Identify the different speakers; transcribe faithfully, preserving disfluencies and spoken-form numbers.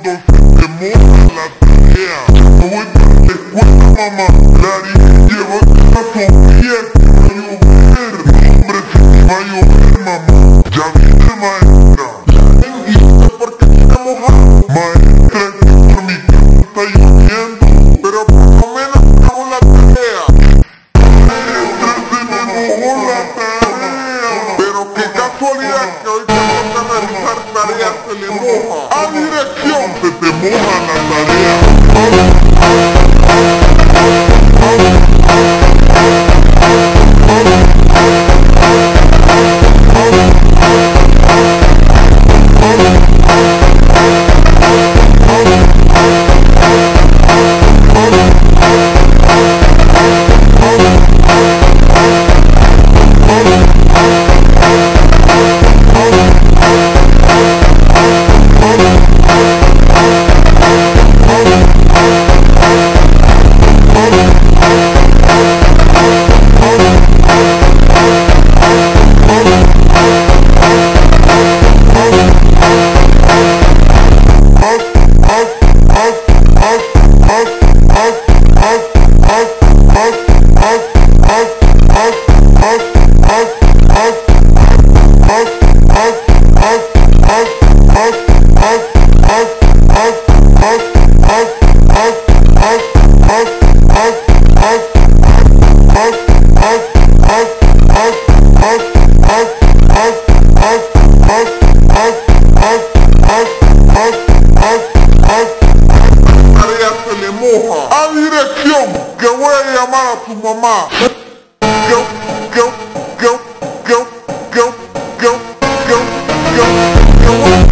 Speaker 1: cuando se te moja la tarea. No voy para la escuela, mamá. Larry, llévate a Sofía que va a llover. Hombre, si te va a llover, mamá. Ya viste, maestra. ¿Y usted por qué está mojado? Maestra, es que por mi casa está lloviendo. Pero por lo menos hago la tarea. Maestra, se me mojó la tarea. Pero qué casualidad que hoy tengo que realizar tareas se le moja. A dirección se te moja la tarea. A dirección, que voy a llamar a tu mamá. Go, go, go, go, go, go, go, go,